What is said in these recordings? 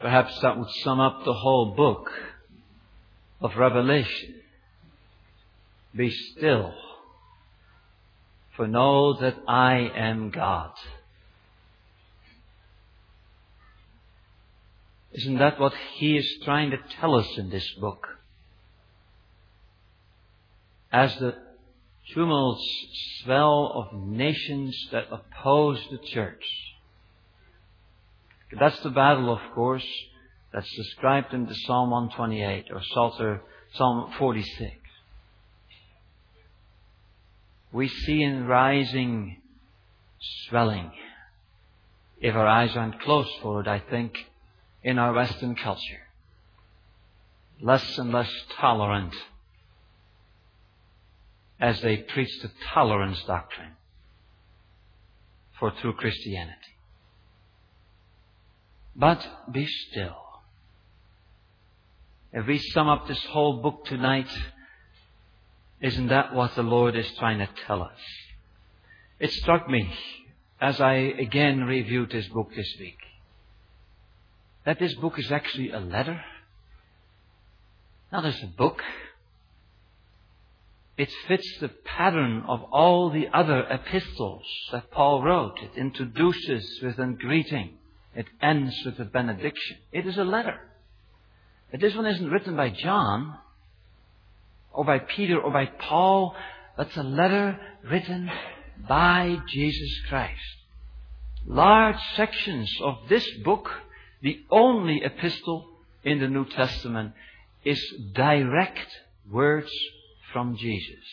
Perhaps that would sum up the whole book of Revelation. Be still, for know that I am God. Isn't that what He is trying to tell us in this book? As the tumults swell of nations that oppose the church. That's the battle, of course, that's described in the Psalm 128 or Psalm 46. We see in rising swelling, if our eyes aren't closed for it, I think, in our Western culture. Less and less tolerant as they preach the tolerance doctrine for true Christianity. But be still. If we sum up this whole book tonight, isn't that what the Lord is trying to tell us? It struck me as I again reviewed this book this week, that this book is actually a letter, not as a book. It fits the pattern of all the other epistles that Paul wrote. It introduces with a greeting. It ends with a benediction. It is a letter. But this one isn't written by John, or by Peter, or by Paul. It's a letter written by Jesus Christ. Large sections of this book, the only epistle in the New Testament, is direct words from Jesus.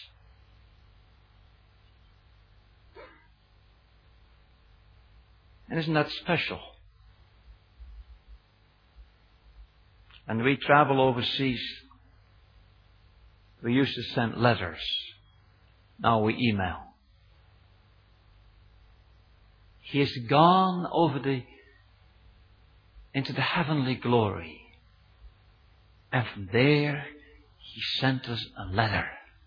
And isn't that special? And we travel overseas. We used to send letters. Now we email. He has gone into the heavenly glory. And from there, He sent us a letter.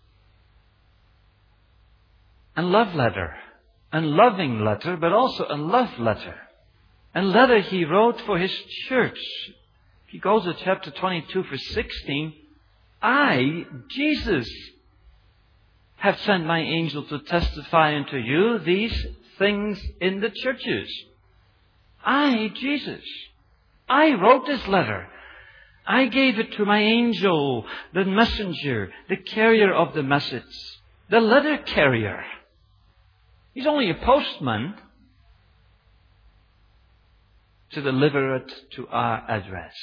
A love letter. A loving letter, but also a love letter. A letter He wrote for His church. If you go to chapter 22, verse 16, I, Jesus, have sent my angel to testify unto you these things in the churches. I, Jesus, I wrote this letter. I gave it to my angel, the messenger, the carrier of the message, the letter carrier. He's only a postman to deliver it to our address.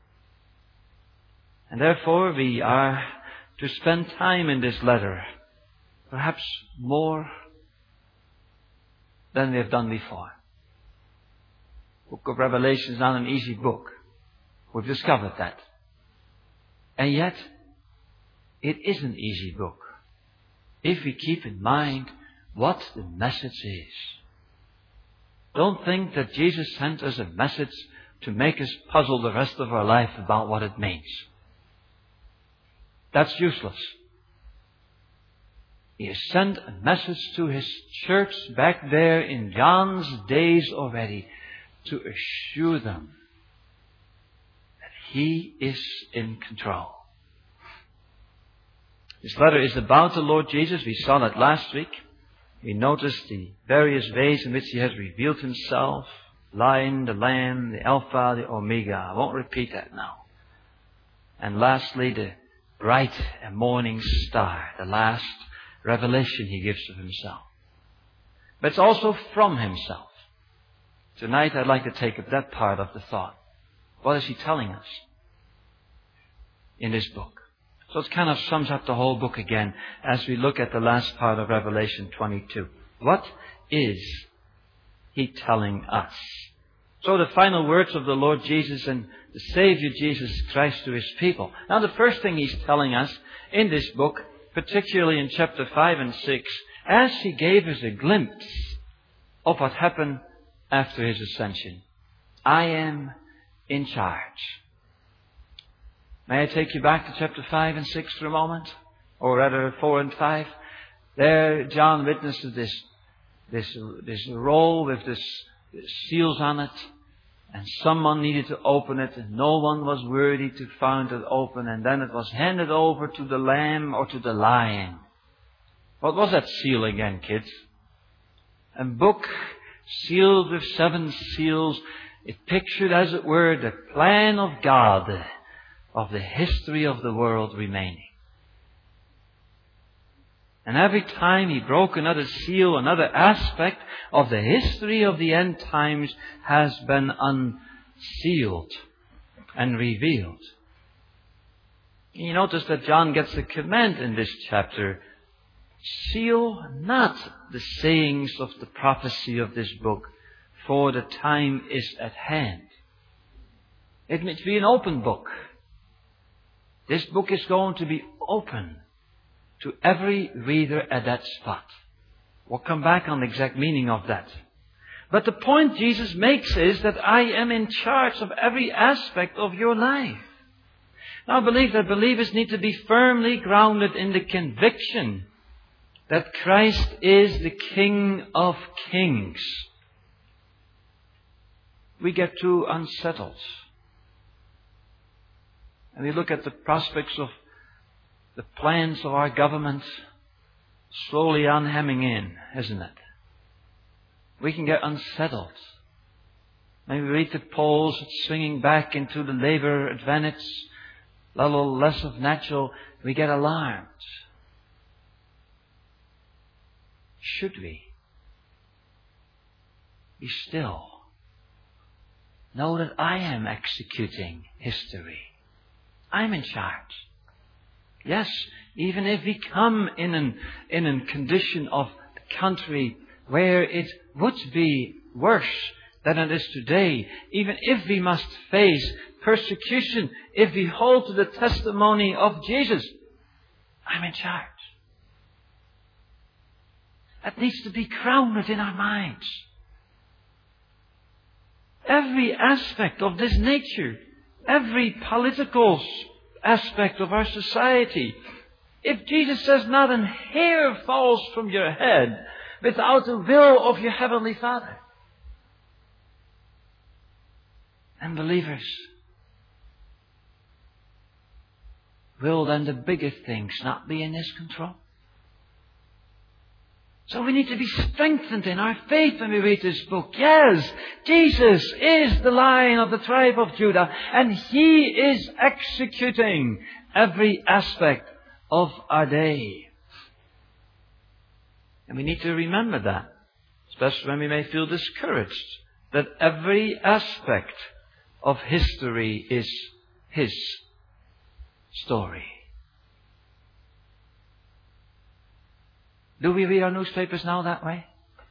And therefore we are to spend time in this letter, perhaps more than we have done before. The book of Revelation is not an easy book. We've discovered that. And yet, it is an easy book if we keep in mind what the message is. Don't think that Jesus sent us a message to make us puzzle the rest of our life about what it means. That's useless. He has sent a message to His church back there in John's days already to assure them that He is in control. This letter is about the Lord Jesus. We saw that last week. We noticed the various ways in which He has revealed Himself. Lion, the Lamb, the Alpha, the Omega. I won't repeat that now. And lastly, the bright and morning star, the last revelation He gives of Himself. But it's also from Himself. Tonight I'd like to take up that part of the thought. What is He telling us in this book? So it kind of sums up the whole book again as we look at the last part of Revelation 22. What is He telling us? So the final words of the Lord Jesus and the Savior Jesus Christ to His people. Now the first thing He's telling us in this book, particularly in chapter 5 and 6, as He gave us a glimpse of what happened after His ascension. I am in charge. May I take you back to chapter 5 and 6 for a moment? Or rather 4 and 5. There John witnesses this roll with this seals on it. And someone needed to open it, and no one was worthy to find it open, and then it was handed over to the lamb or to the lion. What was that seal again, kids? A book sealed with 7 seals. It pictured, as it were, the plan of God of the history of the world remaining. And every time He broke another seal, another aspect of the history of the end times has been unsealed and revealed. And you notice that John gets a command in this chapter. Seal not the sayings of the prophecy of this book, for the time is at hand. It must be an open book. This book is going to be open to every reader at that spot. We'll come back on the exact meaning of that. But the point Jesus makes is that I am in charge of every aspect of your life. Now I believe that believers need to be firmly grounded in the conviction that Christ is the King of Kings. We get too unsettled. And we look at the prospects of the plans of our government slowly unhemming in, isn't it? We can get unsettled. Maybe we read the polls swinging back into the Labour advantage, a little less of natural. We get alarmed. Should we? Be still. Know that I am executing history. I'm in charge. Yes, even if we come in a condition of the country where it would be worse than it is today, even if we must face persecution, if we hold to the testimony of Jesus, I'm in charge. That needs to be grounded in our minds. Every aspect of this nature, every political aspect of our society. If Jesus says not an hair falls from your head without the will of your Heavenly Father. And believers, will then the bigger things not be in His control? So we need to be strengthened in our faith when we read this book. Yes, Jesus is the Lion of the tribe of Judah, and He is executing every aspect of our day. And we need to remember that, especially when we may feel discouraged, that every aspect of history is His story. Do we read our newspapers now that way?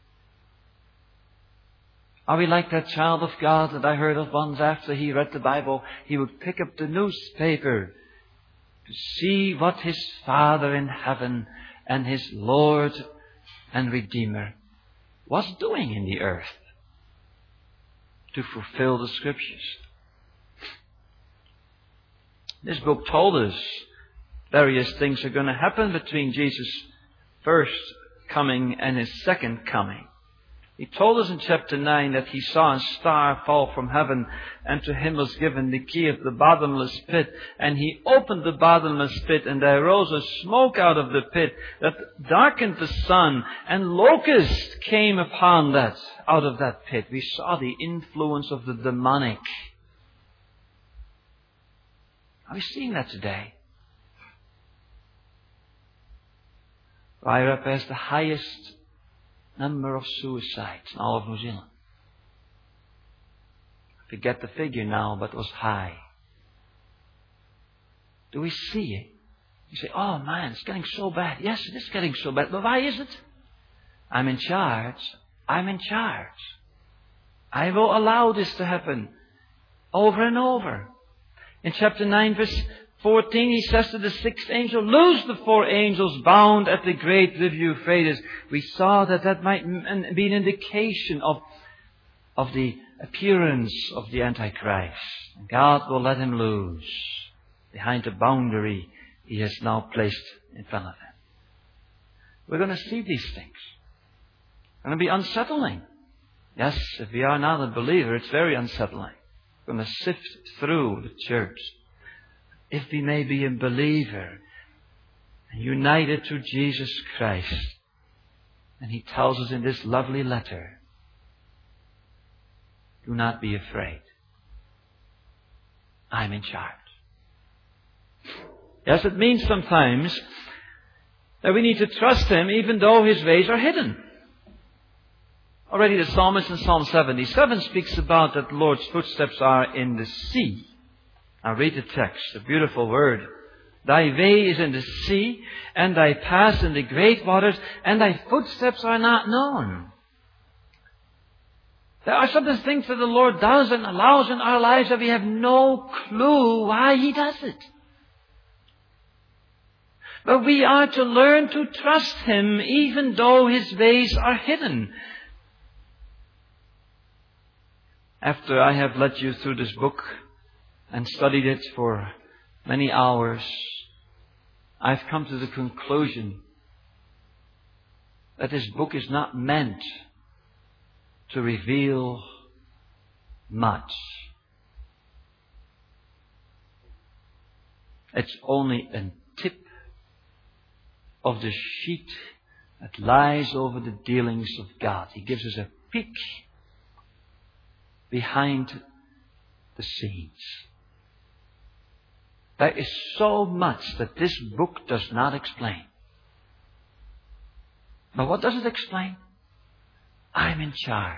Are we like that child of God that I heard of once after he read the Bible? He would pick up the newspaper to see what his Father in heaven and his Lord and Redeemer was doing in the earth to fulfill the Scriptures. This book told us various things are going to happen between Jesus' first coming and His second coming. He told us in chapter 9 that He saw a star fall from heaven, and to Him was given the key of the bottomless pit. And He opened the bottomless pit, and there rose a smoke out of the pit that darkened the sun, and locusts came upon that, out of that pit. We saw the influence of the demonic. Are we seeing that today? Wairarapa has the highest number of suicides in all of New Zealand. I forget the figure now, but it was high. Do we see it? You say, oh man, it's getting so bad. Yes, it is getting so bad. But why is it? I'm in charge. I'm in charge. I will allow this to happen over and over. In chapter 9, verse 14, He says to the 6th angel, loose the 4 angels bound at the great river Euphrates. We saw that might be an indication of the appearance of the Antichrist. God will let him loose behind the boundary He has now placed in front of him. We're going to see these things. It's going to be unsettling. Yes, if we are not a believer, it's very unsettling. We're going to sift through the church. If we may be a believer and united to Jesus Christ, and He tells us in this lovely letter, do not be afraid. I'm in charge. Yes, it means sometimes that we need to trust Him even though His ways are hidden. Already the psalmist in Psalm 77 speaks about that the Lord's footsteps are in the sea. Now read the text, a beautiful word. Thy way is in the sea, and thy paths in the great waters, and thy footsteps are not known. There are some things that the Lord does and allows in our lives that we have no clue why He does it. But we are to learn to trust Him even though His ways are hidden. After I have led you through this book and studied it for many hours, I've come to the conclusion that this book is not meant to reveal much. It's only a tip of the sheet that lies over the dealings of God. He gives us a peek behind the scenes. There is so much that this book does not explain. But what does it explain? I'm in charge.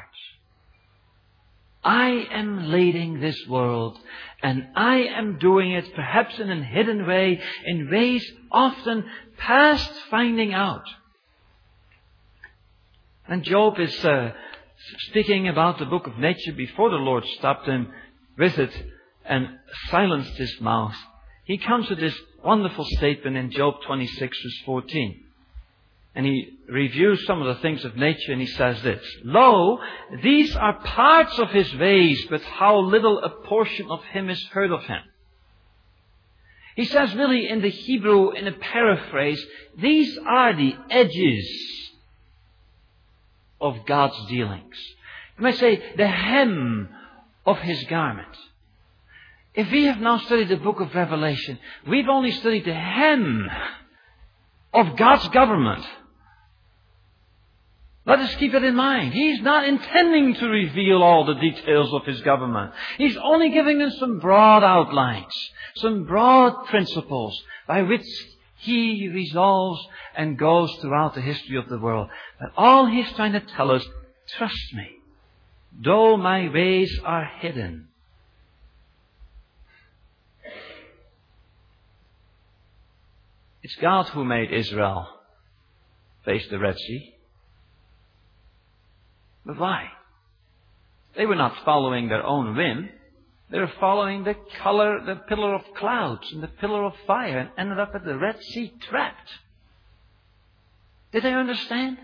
I am leading this world, and I am doing it perhaps in a hidden way, in ways often past finding out. And Job is speaking about the book of nature before the Lord stopped him with it and silenced his mouth. He comes to this wonderful statement in Job 26 verse 14. And he reviews some of the things of nature and he says this: Lo, these are parts of His ways, but how little a portion of Him is heard of Him. He says really in the Hebrew, in a paraphrase, these are the edges of God's dealings. You might say the hem of His garment. If we have now studied the book of Revelation, we've only studied the hem of God's government. Let us keep it in mind. He's not intending to reveal all the details of His government. He's only giving us some broad outlines, some broad principles by which He resolves and goes throughout the history of the world. But all He's trying to tell us, trust me, though my ways are hidden. It's God who made Israel face the Red Sea. But why? They were not following their own whim. They were following the pillar of clouds and the pillar of fire, and ended up at the Red Sea trapped. Did they understand?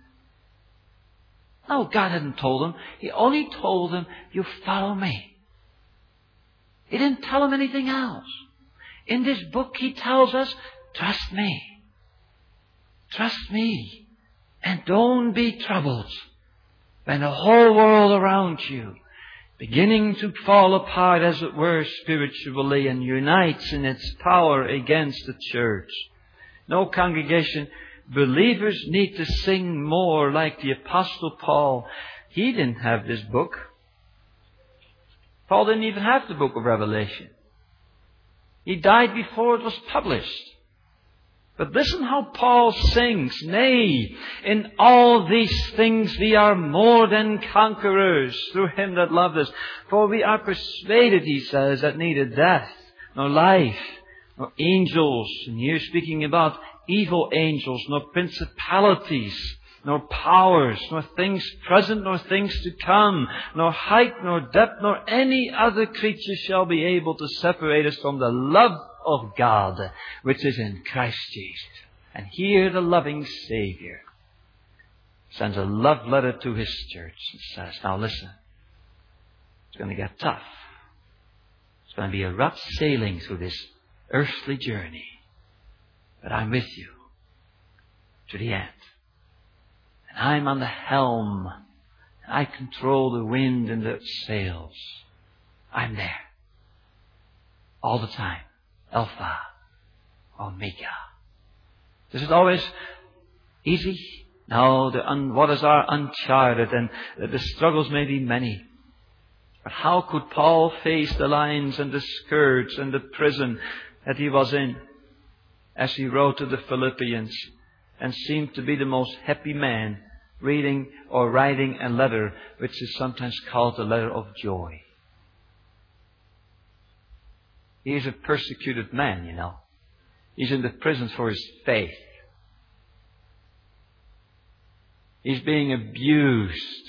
No, God hadn't told them. He only told them, you follow me. He didn't tell them anything else. In this book He tells us, trust me. Trust me. And don't be troubled when the whole world around you beginning to fall apart, as it were, spiritually, and unites in its power against the church. No, congregation, believers need to sing more like the Apostle Paul. He didn't have this book. Paul didn't even have the book of Revelation. He died before it was published. But listen how Paul sings. Nay, in all these things we are more than conquerors through Him that loved us. For we are persuaded, he says, that neither death, nor life, nor angels, and here speaking about evil angels, nor principalities, nor powers, nor things present, nor things to come, nor height, nor depth, nor any other creature shall be able to separate us from the love of God, which is in Christ Jesus. And here the loving Savior sends a love letter to His church and says, now listen, it's going to get tough. It's going to be a rough sailing through this earthly journey. But I'm with you to the end. And I'm on the helm. I control the wind and the sails. I'm there. All the time. Alpha, Omega. Is it always easy? No, the waters are uncharted and the struggles may be many. But how could Paul face the lions and the scourge and the prison that he was in as he wrote to the Philippians and seemed to be the most happy man reading or writing a letter which is sometimes called the letter of joy? He is a persecuted man, you know. He's in the prison for his faith. He's being abused.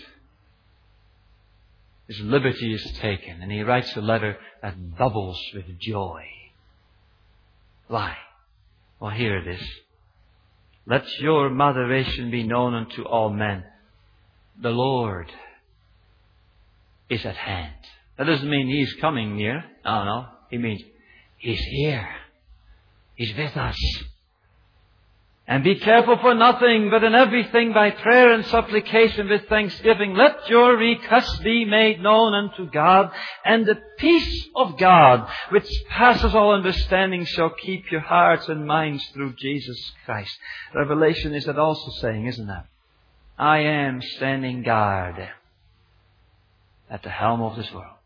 His liberty is taken. And he writes a letter that bubbles with joy. Why? Well, here it is. Let your moderation be known unto all men. The Lord is at hand. That doesn't mean He's coming near. No. It means He's here. He's with us. And be careful for nothing, but in everything by prayer and supplication with thanksgiving, let your requests be made known unto God, and the peace of God, which passes all understanding, shall keep your hearts and minds through Jesus Christ. Revelation is that also saying, isn't that? I am standing guard at the helm of this world.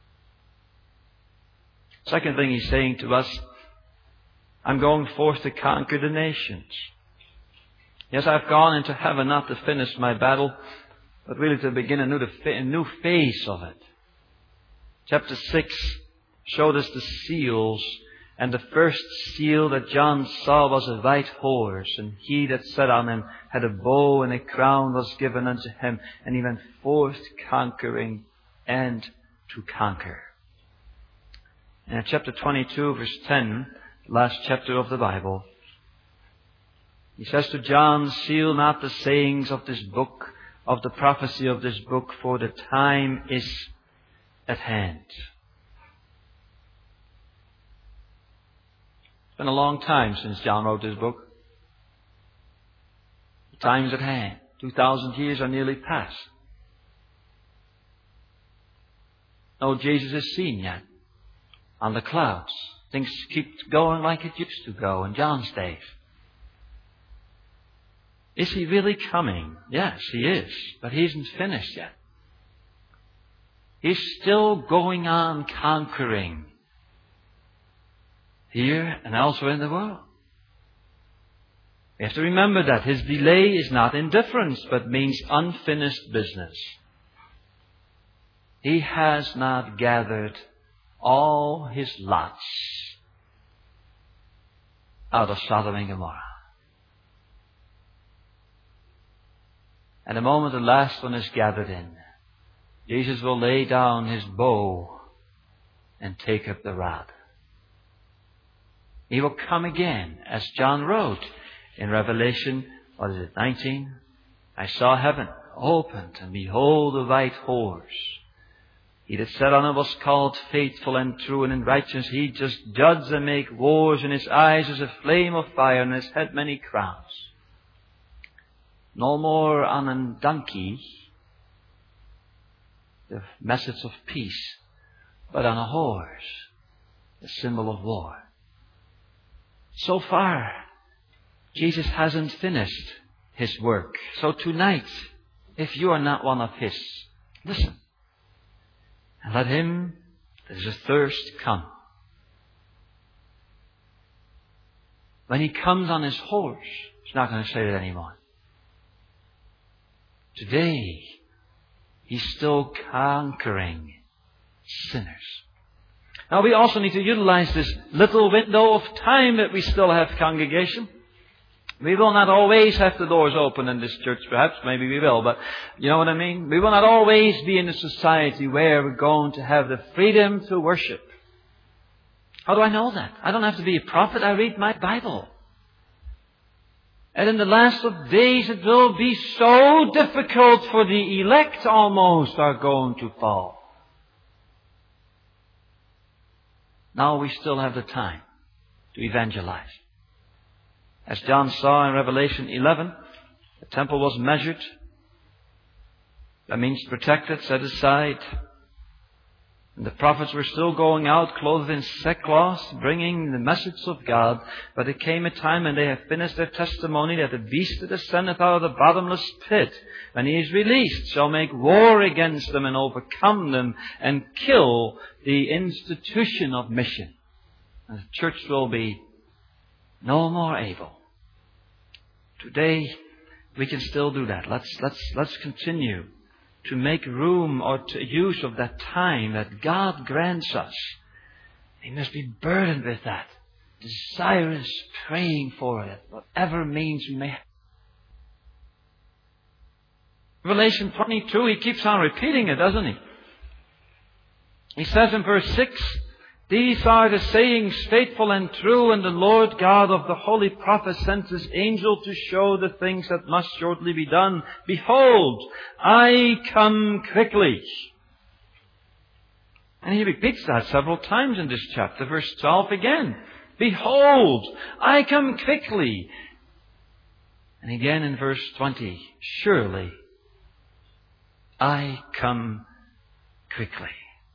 Second thing He's saying to us, I'm going forth to conquer the nations. Yes, I've gone into heaven not to finish my battle, but really to begin a new phase of it. Chapter 6 showed us the seals, and the first seal that John saw was a white horse, and he that sat on him had a bow, and a crown was given unto him, and he went forth conquering and to conquer. And in chapter 22, verse 10, last chapter of the Bible, He says to John, seal not the sayings of this book, of the prophecy of this book, for the time is at hand. It's been a long time since John wrote this book. The time is at hand. 2,000 years are nearly past. No Jesus is seen yet on the clouds. Things keep going like it used to go in John's days. Is He really coming? Yes, He is. But He isn't finished yet. He's still going on conquering here and elsewhere in the world. We have to remember that His delay is not indifference, but means unfinished business. He has not gathered all His lots out of Sodom and Gomorrah. And the moment the last one is gathered in, Jesus will lay down His bow and take up the rod. He will come again, as John wrote in Revelation, 19? I saw heaven opened, and behold a white horse. He that sat on it was called Faithful and True, and in righteousness He does judge and make wars, and His eyes is a flame of fire, and His head many crowns. No more on a donkey, the message of peace, but on a horse, the symbol of war. So far, Jesus hasn't finished His work. So tonight, if you are not one of His, listen. And let Him that is athirst come. When He comes on His horse, He's not going to say that anymore. Today, He's still conquering sinners. Now we also need to utilize this little window of time that we still have congregation. We will not always have the doors open in this church, perhaps. Maybe we will, but you know what I mean? We will not always be in a society where we're going to have the freedom to worship. How do I know that? I don't have to be a prophet. I read my Bible. And in the last of days it will be so difficult for the elect almost are going to fall. Now we still have the time to evangelize. As John saw in Revelation 11, the temple was measured. That means protected, set aside. And the prophets were still going out, clothed in sackcloth, bringing the message of God. But there came a time when they have finished their testimony, that the beast that ascendeth out of the bottomless pit, when he is released, shall make war against them and overcome them and kill the institution of mission. And the church will be no more able. Today, we can still do that. Let's continue to make room or to use of that time that God grants us. We must be burdened with that, desirous, praying for it, whatever means we may have. Revelation 22, he keeps on repeating it, doesn't he? He says in verse 6, "These are the sayings faithful and true, and the Lord God of the holy prophets sent his angel to show the things that must shortly be done. Behold, I come quickly." And he repeats that several times in this chapter. Verse 12 again. "Behold, I come quickly." And again in verse 20. "Surely, I come quickly."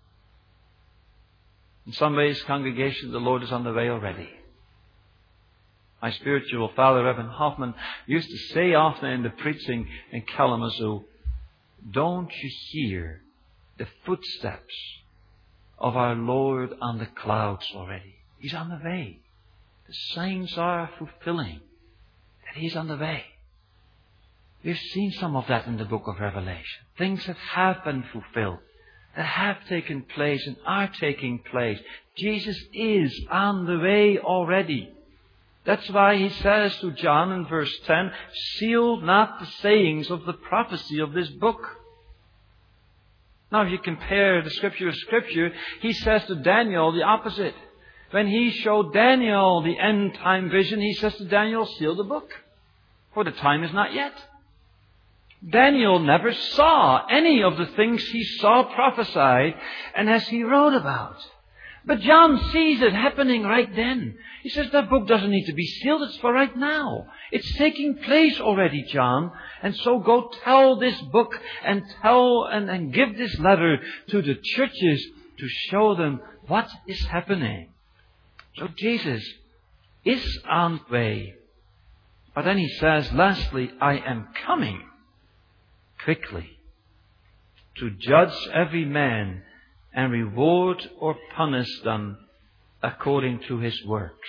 In some ways, congregation, the Lord is on the way already. My spiritual father, Reverend Hoffman, used to say often in the preaching in Kalamazoo, "Don't you hear the footsteps of our Lord on the clouds already? He's on the way. The signs are fulfilling that He's on the way." We've seen some of that in the book of Revelation. Things that have been fulfilled, that have taken place and are taking place. Jesus is on the way already. That's why he says to John in verse 10, "Seal not the sayings of the prophecy of this book." Now if you compare the Scripture with Scripture, he says to Daniel the opposite. When he showed Daniel the end time vision, he says to Daniel, "Seal the book, for the time is not yet." Daniel never saw any of the things he saw prophesied and as he wrote about. But John sees it happening right then. He says, "That book doesn't need to be sealed. It's for right now. It's taking place already, John. And so go tell this book and tell and give this letter to the churches to show them what is happening." So Jesus is on the way. But then he says, lastly, "I am coming quickly to judge every man and reward or punish them according to his works."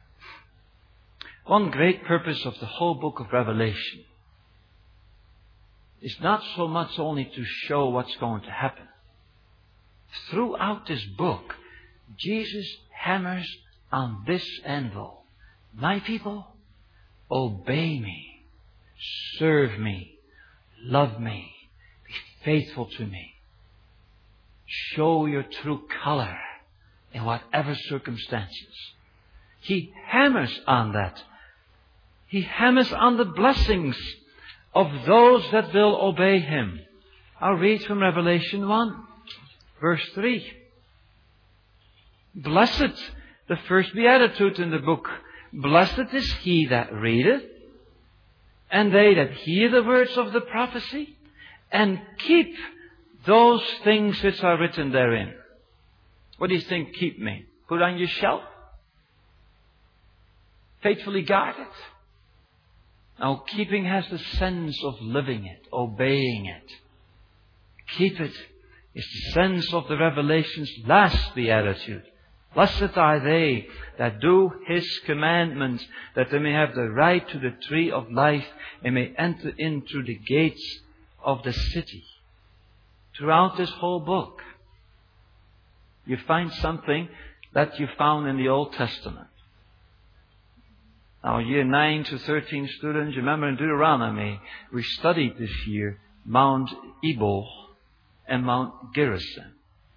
One great purpose of the whole book of Revelation is not so much only to show what's going to happen. Throughout this book, Jesus hammers on this anvil. My people, obey me, serve me, love me, be faithful to me. Show your true color in whatever circumstances. He hammers on that. He hammers on the blessings of those that will obey Him. I'll read from Revelation 1, verse 3. "Blessed," the first beatitude in the book, "blessed is he that readeth, and they that hear the words of the prophecy, and keep those things which are written therein." What do you think keep mean? Put on your shelf? Faithfully guard it? Now, keeping has the sense of living it, obeying it. Keep it is the sense of the Revelation's last beatitude. "Blessed are they that do His commandments, that they may have the right to the tree of life and may enter in through the gates of the city." Throughout this whole book, you find something that you found in the Old Testament. Now, year 9 to 13 students, you remember in Deuteronomy, we studied this year Mount Ebal and Mount Gerizim.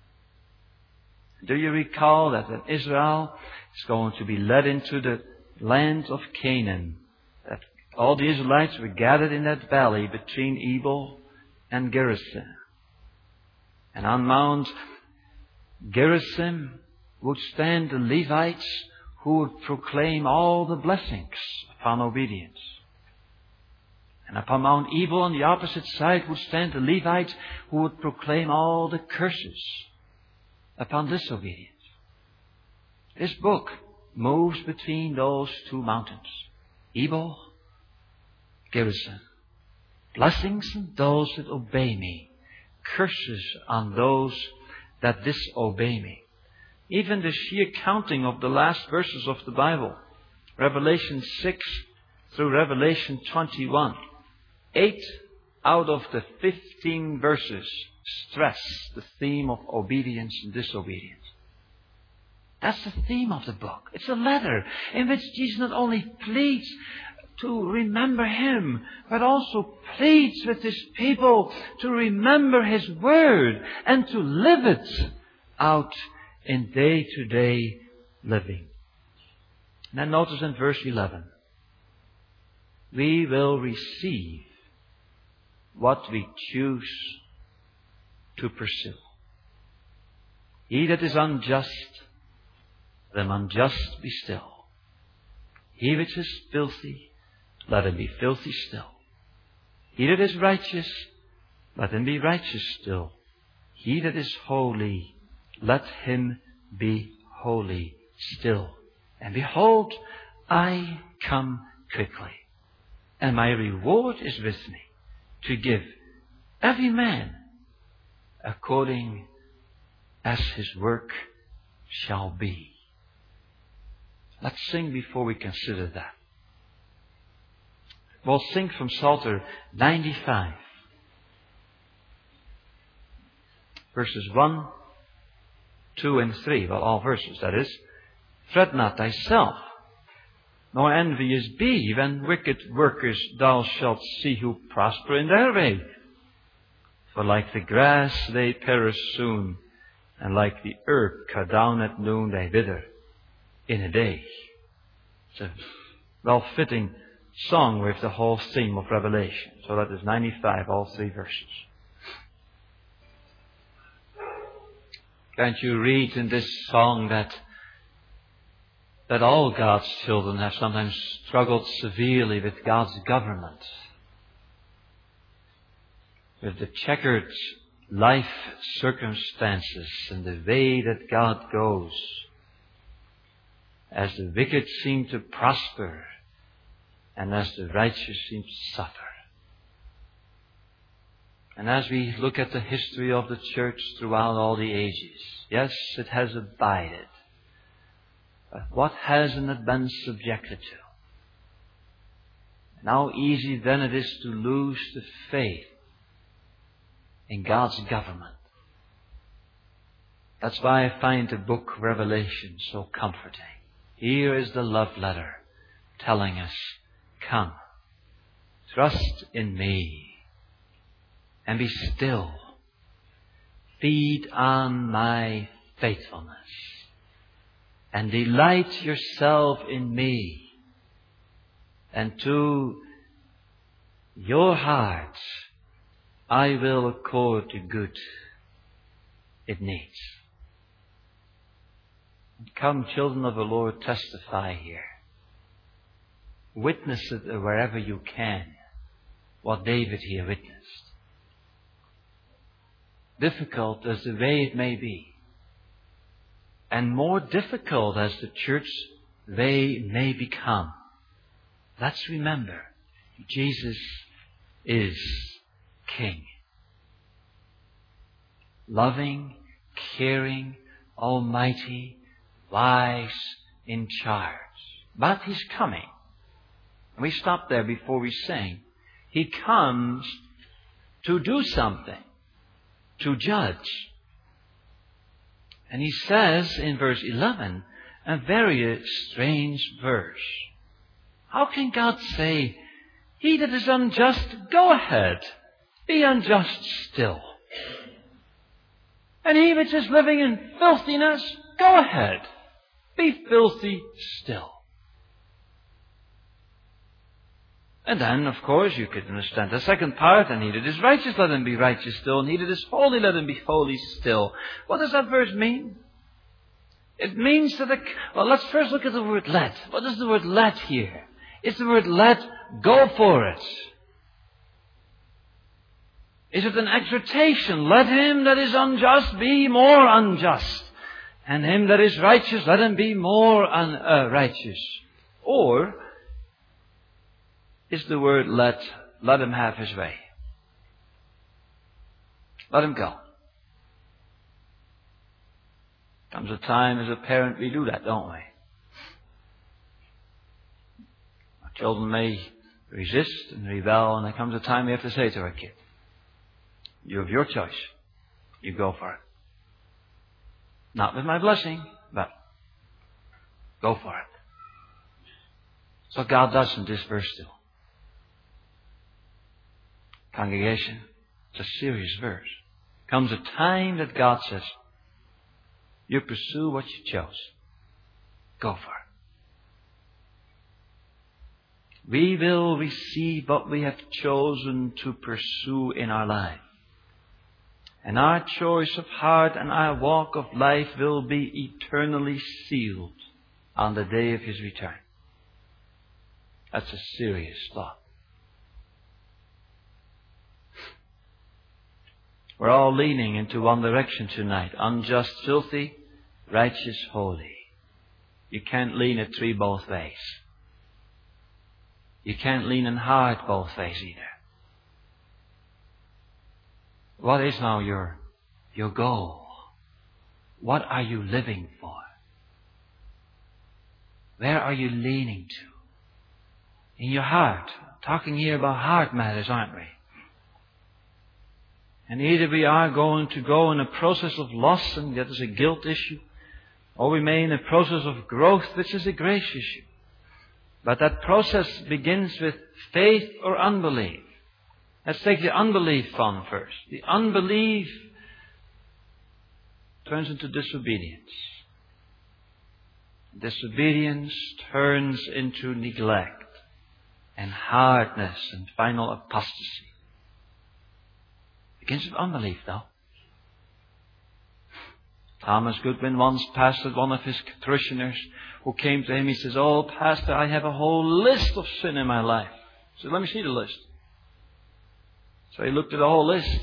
Do you recall that when Israel is going to be led into the land of Canaan, that all the Israelites were gathered in that valley between Ebal and Gerizim? And on Mount Gerizim would stand the Levites who would proclaim all the blessings upon obedience. And upon Mount Ebal on the opposite side would stand the Levites who would proclaim all the curses upon disobedience. This book moves between those two mountains, Ebal, Gerizim. Blessings on those that obey me, curses on those that disobey me. Even the sheer counting of the last verses of the Bible, Revelation 6 through Revelation 21, 8 out of the 15 verses stress the theme of obedience and disobedience. That's the theme of the book. It's a letter in which Jesus not only pleads to remember Him, but also pleads with His people to remember His Word and to live it out in day-to-day living. And then notice in verse 11, we will receive what we choose to pursue. He that is unjust, let him unjust be still. He which is filthy, let him be filthy still. He that is righteous, let him be righteous still. He that is holy, let him be holy still. And behold, I come quickly, and my reward is with me, to give every man according as his work shall be. Let's sing before we consider that. We'll sing from Psalter 95, verses 1, 2, and 3. Well, all verses, that is. Fret not thyself, nor envious be, when wicked workers thou shalt see who prosper in their way. For like the grass they perish soon, and like the herb cut down at noon they wither in a day. It's a well-fitting song with the whole theme of Revelation. So that is 95, all three verses. Can't you read in this song that all God's children have sometimes struggled severely with God's government, with the checkered life circumstances and the way that God goes, as the wicked seem to prosper and as the righteous seem to suffer. And as we look at the history of the church throughout all the ages, yes, it has abided. But what hasn't it been subjected to? And how easy then it is to lose the faith in God's government. That's why I find the book Revelation so comforting. Here is the love letter telling us, come, trust in me, and be still. Feed on my faithfulness, and delight yourself in me, and to your heart I will accord the good it needs. Come, children of the Lord, testify here. Witness it wherever you can, what David here witnessed. Difficult as the way it may be, and more difficult as the church way may become, let's remember, Jesus is King. Loving, caring, almighty, wise, in charge. But He's coming. And we stop there before we sing. He comes to do something, to judge. And He says in verse 11, a very strange verse. How can God say, he that is unjust, go ahead, be unjust still. And he which is living in filthiness, go ahead, be filthy still. And then, of course, you could understand the second part, and he that is righteous, let him be righteous still, and he that is holy, let him be holy still. What does that verse mean? It means that well, let's first look at the word let. What is the word let here? It's the word let, go for it. Is it an exhortation? Let him that is unjust be more unjust, and him that is righteous, let him be more righteous. Or is the word let him have his way? Let him go. Comes a time as a parent we do that, don't we? Our children may resist and rebel, and there comes a time we have to say to our kid, you have your choice. You go for it. Not with my blessing, but go for it. That's what God does in this verse too. Congregation, it's a serious verse. Comes a time that God says, you pursue what you chose. Go for it. We will receive what we have chosen to pursue in our life. And our choice of heart and our walk of life will be eternally sealed on the day of His return. That's a serious thought. We're all leaning into one direction tonight. Unjust, filthy, righteous, holy. You can't lean it both ways. You can't lean in hard both ways either. What is now your goal? What are you living for? Where are you leaning to? In your heart. Talking here about heart matters, aren't we? And either we are going to go in a process of loss, and that is a guilt issue, or we may in a process of growth, which is a grace issue. But that process begins with faith or unbelief. Let's take the unbelief one first. The unbelief turns into disobedience. Disobedience turns into neglect and hardness and final apostasy. Begins with unbelief, though. Thomas Goodwin once pastored one of his parishioners who came to him. He says, "Oh, Pastor, I have a whole list of sin in my life." He said, "Let me see the list." So he looked at the whole list.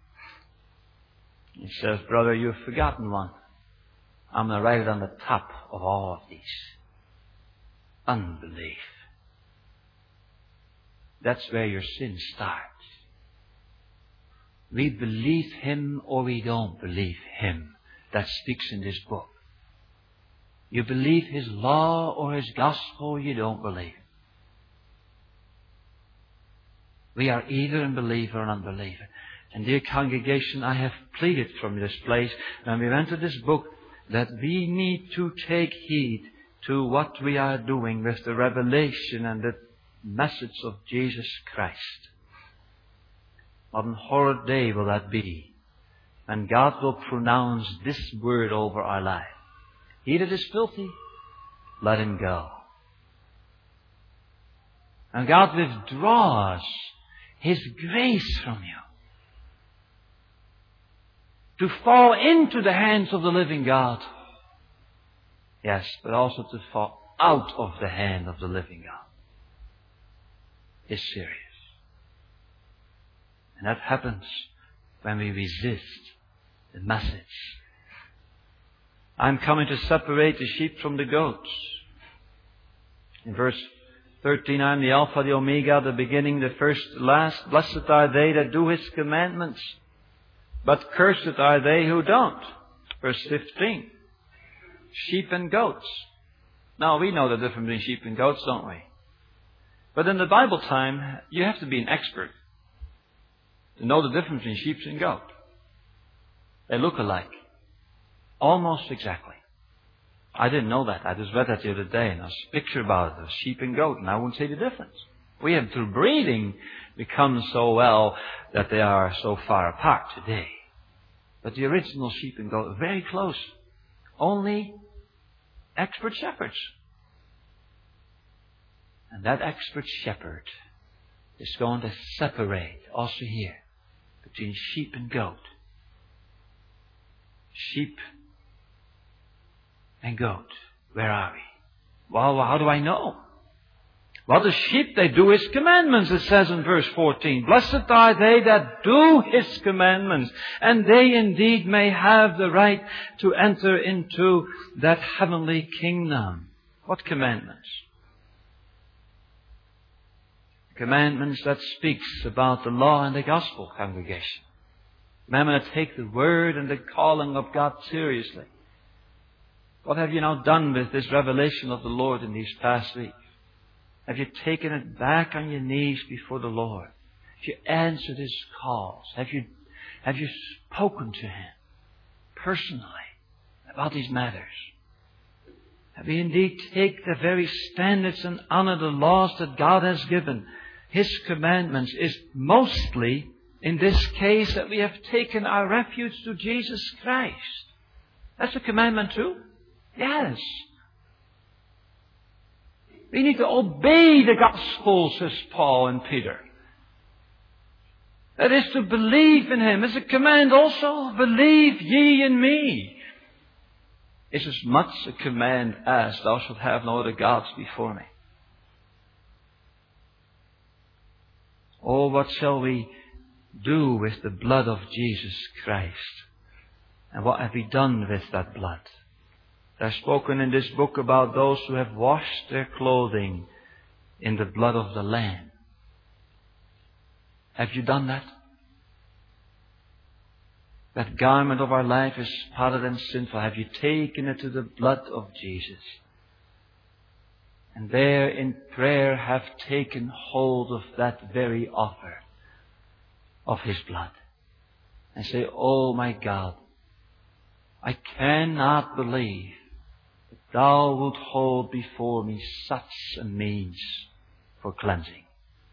He says, "Brother, you've forgotten one. I'm going to write it on the top of all of these. Unbelief. That's where your sin starts. We believe Him or we don't believe Him. That speaks in this book. You believe His law or His gospel, you don't believe. We are either a believer or an unbeliever. And dear congregation, I have pleaded from this place when we went to this book that we need to take heed to what we are doing with the revelation and the message of Jesus Christ. What an horrid day will that be when God will pronounce this word over our life. He that is filthy, let him go. And God withdraws His grace from you to fall into the hands of the living God. Yes, but also to fall out of the hand of the living God. It's serious. And that happens when we resist the message. I'm coming to separate the sheep from the goats. In verse 13, I'm the Alpha, the Omega, the beginning, the first, the last. Blessed are they that do His commandments, but cursed are they who don't. Verse 15. Sheep and goats. Now, we know the difference between sheep and goats, don't we? But in the Bible time, you have to be an expert to know the difference between sheep and goat. They look alike. Almost exactly. I didn't know that. I just read that the other day, and I was picture about it, a sheep and goat, and I wouldn't say the difference. We have, through breeding, become so well that they are so far apart today. But the original sheep and goat are very close. Only expert shepherds. And that expert shepherd is going to separate, also here, between sheep and goat. Sheep and goat. Where are we? Well, how do I know? Well, the sheep, they do His commandments, it says in verse 14. Blessed are they that do His commandments, and they indeed may have the right to enter into that heavenly kingdom. What commandments? Commandments that speaks about the law and the gospel, congregation. Commandments that take the word and the calling of God seriously. What have you now done with this revelation of the Lord in these past weeks? Have you taken it back on your knees before the Lord? Have you answered His calls? Have you spoken to Him personally about these matters? Have you indeed taken the very standards and honor the laws that God has given? His commandments is mostly, in this case, that we have taken our refuge to Jesus Christ. That's a commandment too? Yes. We need to obey the gospel, says Paul and Peter. That is to believe in Him. It's a command also. Believe ye in me. It's as much a command as thou shalt have no other gods before me. Oh, what shall we do with the blood of Jesus Christ? And what have we done with that blood? There's spoken in this book about those who have washed their clothing in the blood of the Lamb. Have you done that? That garment of our life is spotted and sinful. Have you taken it to the blood of Jesus? And there in prayer have taken hold of that very offer of His blood. And say, oh my God, I cannot believe that Thou wilt hold before me such a means for cleansing.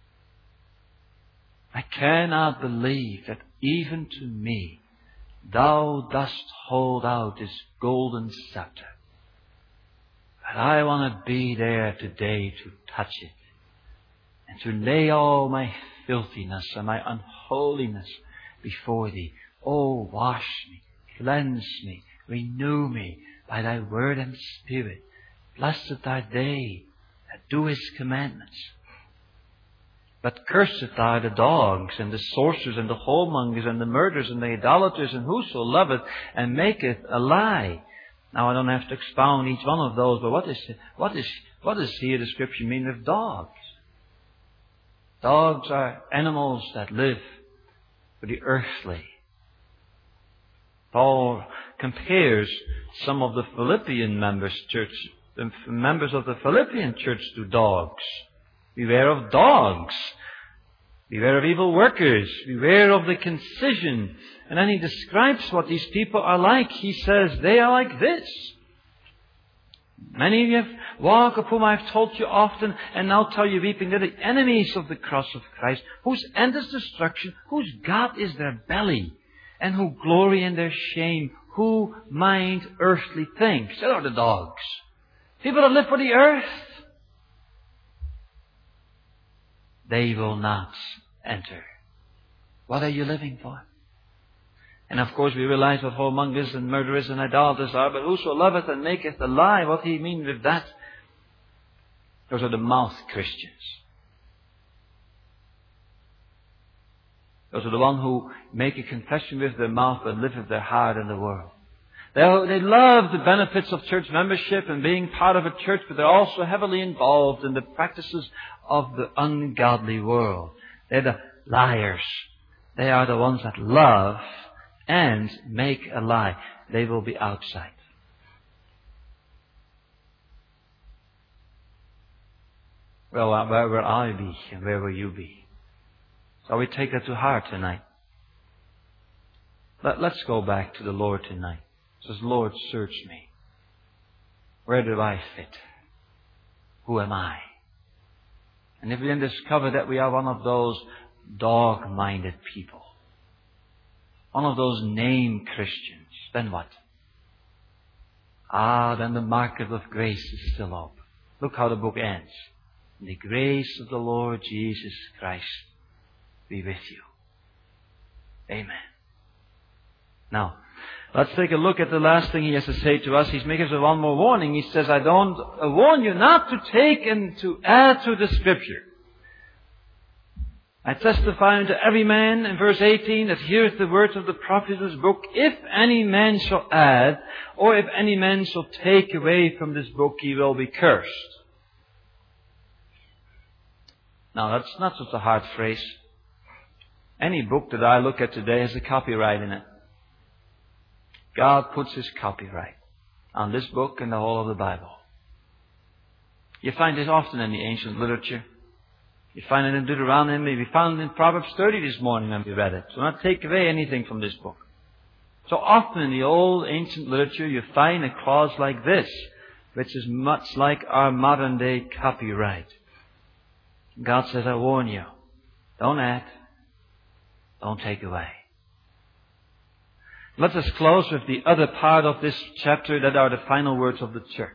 I cannot believe that even to me Thou dost hold out this golden scepter. But I want to be there today to touch it and to lay all my filthiness and my unholiness before Thee. Oh, wash me, cleanse me, renew me by Thy word and Spirit. Blessed are they that do His commandments. But cursed are the dogs, and the sorcerers, and the whoremongers, and the murderers, and the idolaters, and whoso loveth and maketh a lie. Now I don't have to expound each one of those, but what does here the Scripture mean of dogs? Dogs are animals that live for the earthly. Paul compares some of the Philippian members of the Philippian church to dogs. Beware of dogs. Beware of evil workers. Beware of the concision. And then he describes what these people are like. He says, they are like this. Many of you walk, of whom I have told you often, and now tell you weeping, they're the enemies of the cross of Christ, whose end is destruction, whose God is their belly, and who glory in their shame, who mind earthly things. They are the dogs. People that live for the earth. They will not enter. What are you living for? And of course we realize what whoremongers and murderers and idolaters are, but whoso loveth and maketh a lie, what he means with that? Those are the mouth Christians. Those are the ones who make a confession with their mouth but live with their heart in the world. They love the benefits of church membership and being part of a church, but they're also heavily involved in the practices of the ungodly world. They're the liars. They are the ones that love and make a lie. They will be outside. Well, where will I be and where will you be? So we take that to heart tonight. Let's go back to the Lord tonight. It says, Lord, search me. Where do I fit? Who am I? And if we then discover that we are one of those dog-minded people, one of those name Christians, then what? Then the market of grace is still open. Look how the book ends. And the grace of the Lord Jesus Christ be with you. Amen. Now, Let's take a look at the last thing he has to say to us. He makes us one more warning. He says, I warn you not to take and to add to the Scripture. I testify unto every man, in verse 18, that heareth the words of the prophet of this book, if any man shall add, or if any man shall take away from this book, he will be cursed. Now, that's not such a hard phrase. Any book that I look at today has a copyright in it. God puts His copyright on this book and the whole of the Bible. You find this often in the ancient literature. You find it in Deuteronomy. We found it in Proverbs 30 this morning when we read it. So not take away anything from this book. So often in the old ancient literature you find a clause like this, which is much like our modern day copyright. God says, I warn you, don't add, don't take away. Let us close with the other part of this chapter that are the final words of the church.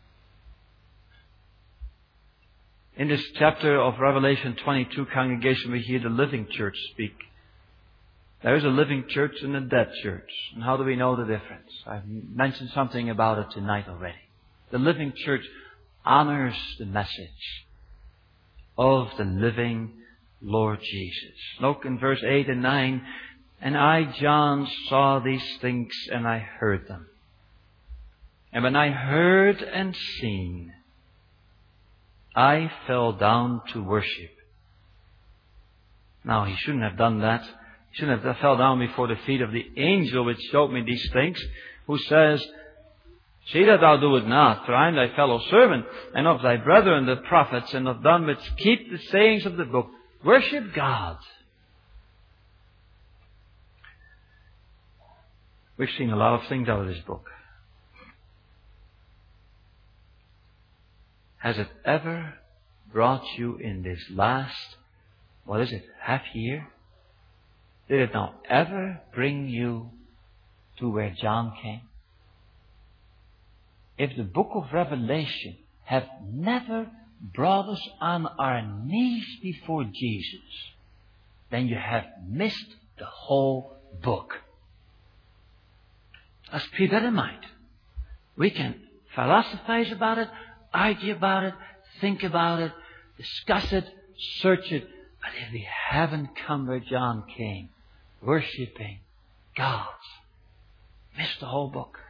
In this chapter of Revelation 22 congregation, we hear the living church speak. There is a living church and a dead church. And how do we know the difference? I've mentioned something about it tonight already. The living church honors the message of the living Lord Jesus. Look in verse 8 and 9. And I, John, saw these things and I heard them. And when I heard and seen, I fell down to worship. Now, he shouldn't have done that. He shouldn't have fell down before the feet of the angel which showed me these things, who says, see that thou do it not, for I am thy fellow servant, and of thy brethren the prophets, and of them which keep the sayings of the book. Worship God. We've seen a lot of things out of this book. Has it ever brought you in this last, half year? Did it not ever bring you to where John came? If the book of Revelation have never brought us on our knees before Jesus, then you have missed the whole book. Let's keep that in mind. We can philosophize about it, argue about it, think about it, discuss it, search it. But if we haven't come where John came, worshipping God, missed the whole book.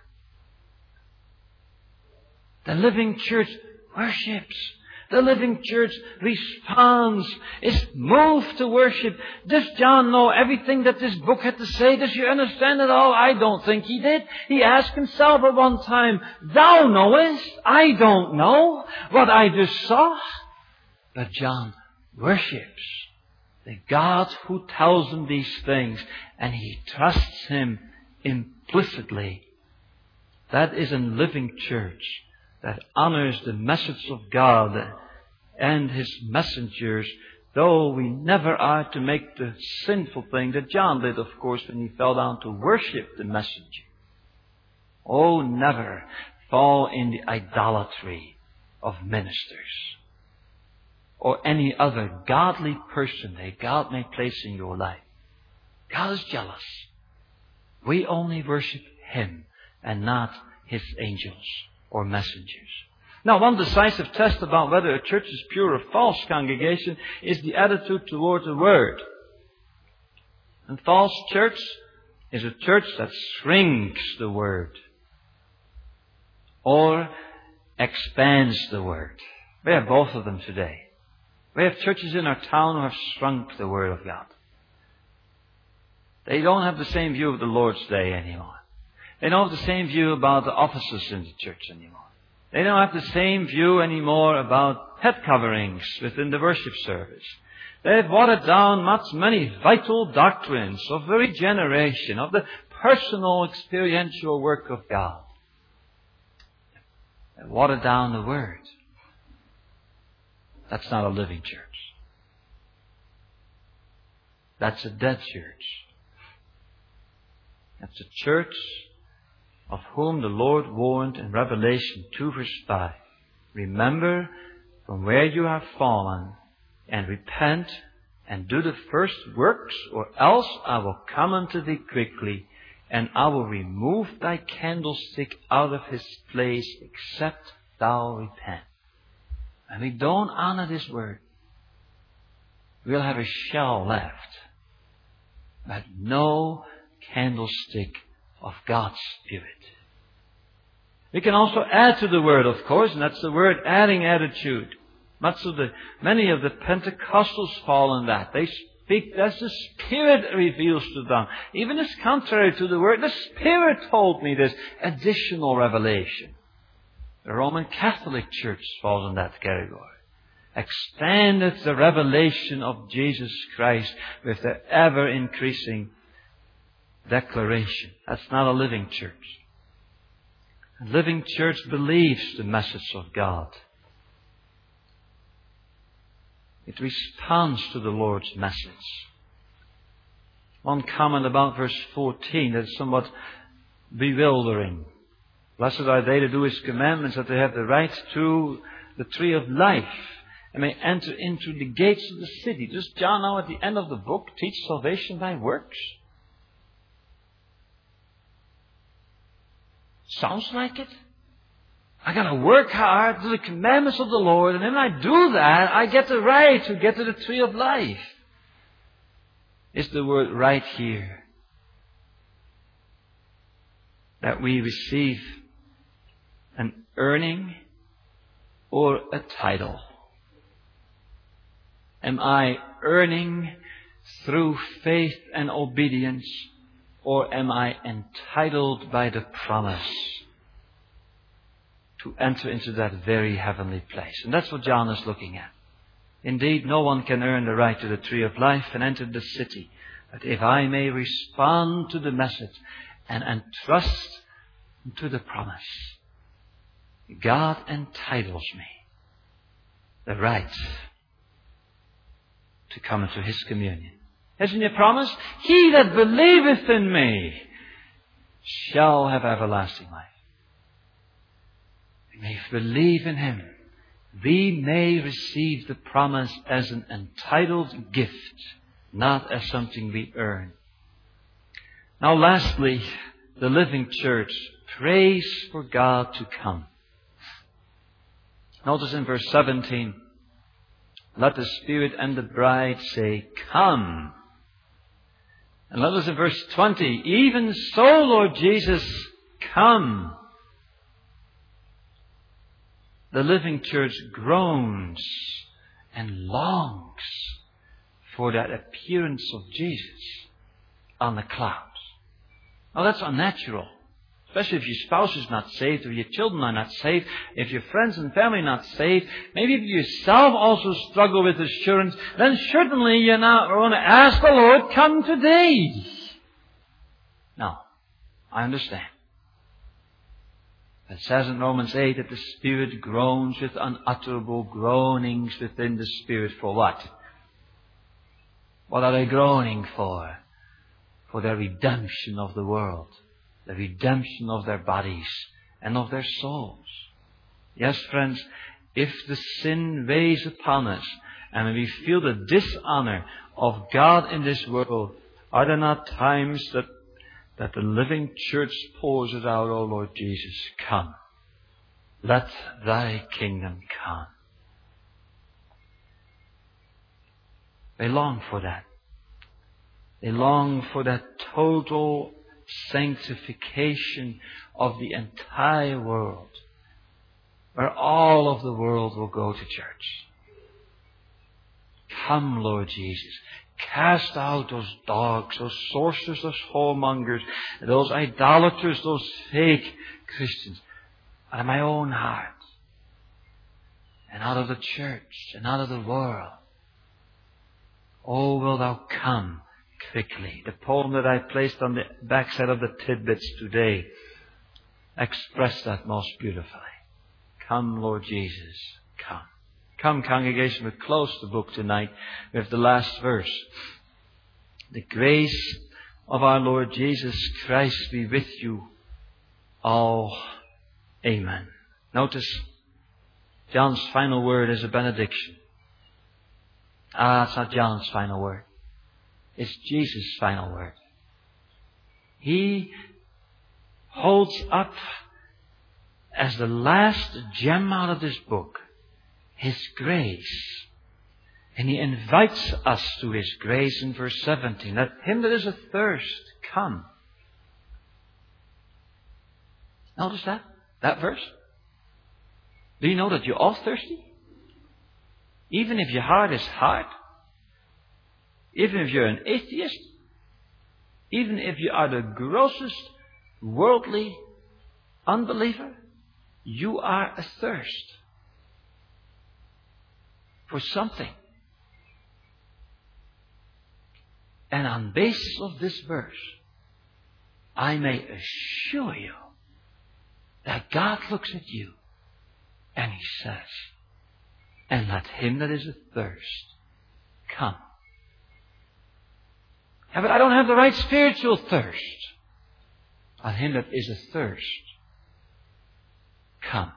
The living church worships. The living church responds, is moved to worship. Does John know everything that this book had to say? Does he understand it all? I don't think he did. He asked himself at one time, thou knowest, I don't know what I just saw. But John worships the God who tells him these things, and he trusts Him implicitly. That is a living church that honors the message of God and His messengers, though we never are to make the sinful thing that John did, of course, when he fell down to worship the messenger. Oh, never fall in the idolatry of ministers or any other godly person that God may place in your life. God is jealous. We only worship Him and not His angels or messengers. Now, one decisive test about whether a church is pure or false, congregation, is the attitude toward the Word. A false church is a church that shrinks the Word or expands the Word. We have both of them today. We have churches in our town who have shrunk the Word of God. They don't have the same view of the Lord's Day anymore. They don't have the same view about the offices in the church anymore. They don't have the same view anymore about head coverings within the worship service. They have watered down many vital doctrines of the regeneration, of the personal experiential work of God. They have watered down the Word. That's not a living church. That's a dead church. That's a church of whom the Lord warned in Revelation 2 verse 5. Remember from where you have fallen, and repent, and do the first works, or else I will come unto thee quickly, and I will remove thy candlestick out of his place, except thou repent. And we don't honor this word, we'll have a shell left, but no candlestick of God's Spirit. We can also add to the word, of course, and that's the word adding attitude. Many of the Pentecostals fall in that. They speak as the Spirit reveals to them. Even it's contrary to the word. The Spirit told me this. Additional revelation. The Roman Catholic Church falls in that category. Expanded the revelation of Jesus Christ with the ever-increasing declaration. That's not a living church. A living church believes the message of God. It responds to the Lord's message. One comment about verse 14 that is somewhat bewildering. Blessed are they that do His commandments, that they have the right to the tree of life, and may enter into the gates of the city. Does John now at the end of the book teach salvation by works? Sounds like it. I gotta work hard, do the commandments of the Lord, and then I do that, I get the right to get to the tree of life. Is the word right here? That we receive an earning or a title? Am I earning through faith and obedience, or am I entitled by the promise to enter into that very heavenly place? And that's what John is looking at. Indeed, no one can earn the right to the tree of life and enter the city. But if I may respond to the message and entrust to the promise, God entitles me the right to come into His communion. Isn't He promised? He that believeth in me shall have everlasting life. We may believe in Him. We may receive the promise as an entitled gift, not as something we earn. Now lastly, the living church prays for God to come. Notice in verse 17, let the Spirit and the bride say, come. And notice in verse 20, even so, Lord Jesus, come. The living church groans and longs for that appearance of Jesus on the clouds. Now that's unnatural. Especially if your spouse is not saved, or your children are not saved, if your friends and family are not saved, maybe if you yourself also struggle with assurance, then certainly you're not going to ask the Lord, come today. No, I understand. It says in Romans 8 that the Spirit groans with unutterable groanings within the Spirit for what? What are they groaning for? For the redemption of the world. The redemption of their bodies and of their souls. Yes, friends, if the sin weighs upon us and we feel the dishonor of God in this world, are there not times that the living church pours it out, O Lord Jesus, come. Let thy kingdom come. They long for that. They long for that total sanctification of the entire world, where all of the world will go to church. Come, Lord Jesus. Cast out those dogs, those sorcerers, those whoremongers, those idolaters, those fake Christians out of my own heart and out of the church and out of the world. Oh, will thou come quickly. The poem that I placed on the backside of the tidbits today expressed that most beautifully. Come, Lord Jesus, come. Come, congregation, we close the book tonight with the last verse. The grace of our Lord Jesus Christ be with you all. Amen. Notice, John's final word is a benediction. It's not John's final word. It's Jesus' final word. He holds up as the last gem out of this book His grace. And He invites us to His grace in verse 17. Let him that is athirst come. Notice that verse. Do you know that you're all thirsty? Even if your heart is hard. Even if you're an atheist. Even if you are the grossest worldly unbeliever. You are athirst for something. And on basis of this verse, I may assure you that God looks at you and He says, and let him that is athirst come. Yeah, but I don't have the right spiritual thirst. Let him that is athirst come.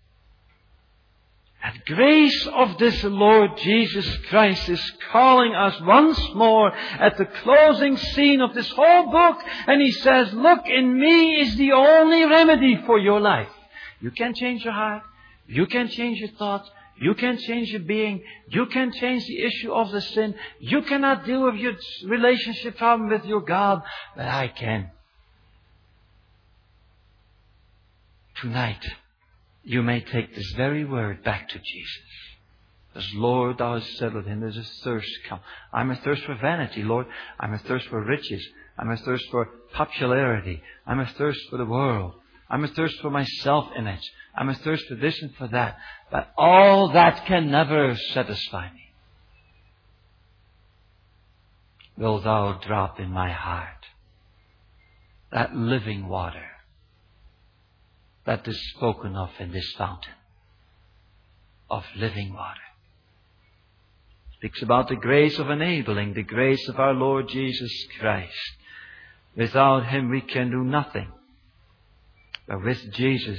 That grace of this Lord Jesus Christ is calling us once more at the closing scene of this whole book. And He says, look, in me is the only remedy for your life. You can't change your heart. You can't change your thoughts. You can't change your being. You can't change the issue of the sin. You cannot deal with your relationship problem with your God. But I can. Tonight, you may take this very word back to Jesus. As Lord, Thou hast said with him, there's a thirst come. I'm athirst for vanity, Lord. I'm athirst for riches. I'm athirst for popularity. I'm athirst for the world. I'm athirst for my self-image. I'm athirst for this and for that. But all that can never satisfy me. Wilt Thou drop in my heart that living water that is spoken of in this fountain of living water. Speaks about the grace of enabling, the grace of our Lord Jesus Christ. Without Him we can do nothing. But with Jesus,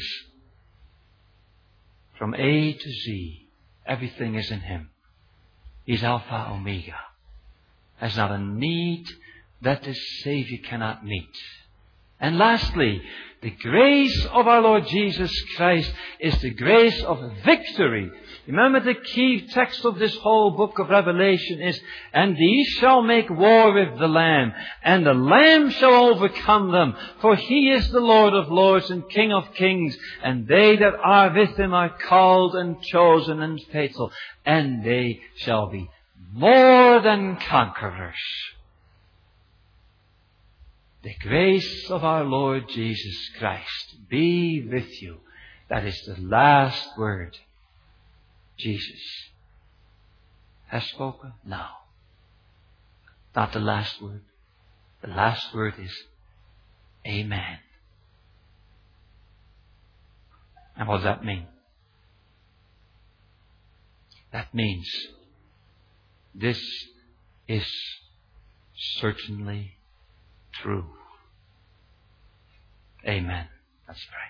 from A to Z, everything is in Him. He's Alpha, Omega. There's not a need that the Savior cannot meet. And lastly, the grace of our Lord Jesus Christ is the grace of victory. Remember, the key text of this whole book of Revelation is, and these shall make war with the Lamb, and the Lamb shall overcome them, for He is the Lord of lords and King of kings, and they that are with Him are called and chosen and faithful, and they shall be more than conquerors. The grace of our Lord Jesus Christ be with you. That is the last word Jesus has spoken now. Not the last word. The last word is Amen. And what does that mean? That means this is certainly true. Amen. Let's pray.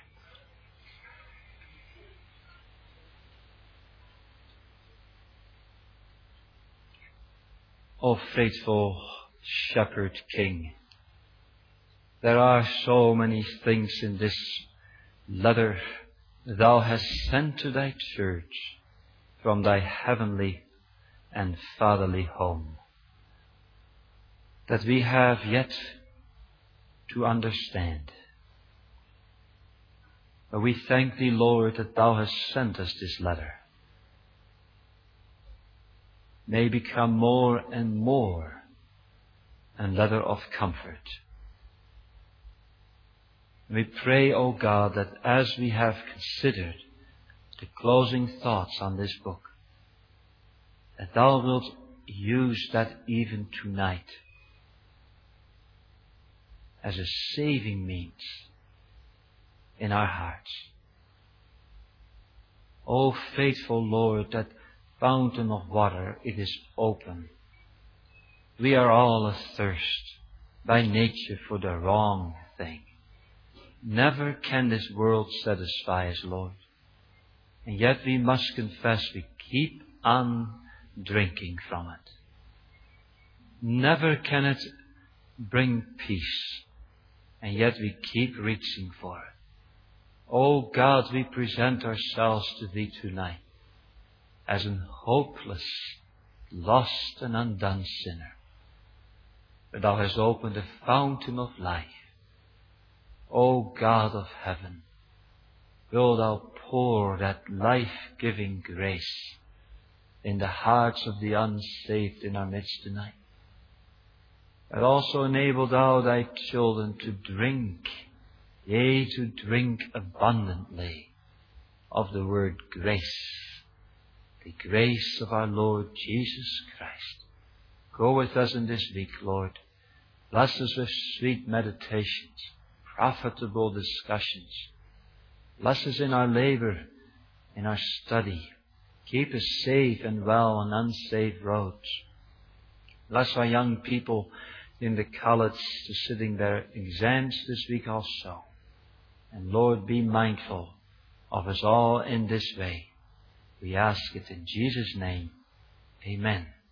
O faithful Shepherd King, there are so many things in this letter Thou hast sent to Thy church from Thy heavenly and fatherly home that we have yet to understand. But we thank Thee, Lord, that Thou hast sent us this letter. May become more and more a letter of comfort. We pray, O God, that as we have considered the closing thoughts on this book, that Thou wilt use that even tonight as a saving means in our hearts. O faithful Lord, that fountain of water, it is open. We are all athirst by nature for the wrong thing. Never can this world satisfy us, Lord. And yet we must confess we keep on drinking from it. Never can it bring peace. and yet we keep reaching for it. Oh God, we present ourselves to Thee tonight as an hopeless, lost and undone sinner. But Thou hast opened a fountain of life. O God of heaven, will Thou pour that life-giving grace in the hearts of the unsaved in our midst tonight. But also enable Thou Thy children to drink, yea, to drink abundantly of the word grace, the grace of our Lord Jesus Christ. Go with us in this week, Lord. Bless us with sweet meditations, profitable discussions. Bless us in our labor, in our study. Keep us safe and well on unsaved roads. Bless our young people in the college to sitting their exams this week also. And Lord, be mindful of us all in this way. We ask it in Jesus' name. Amen.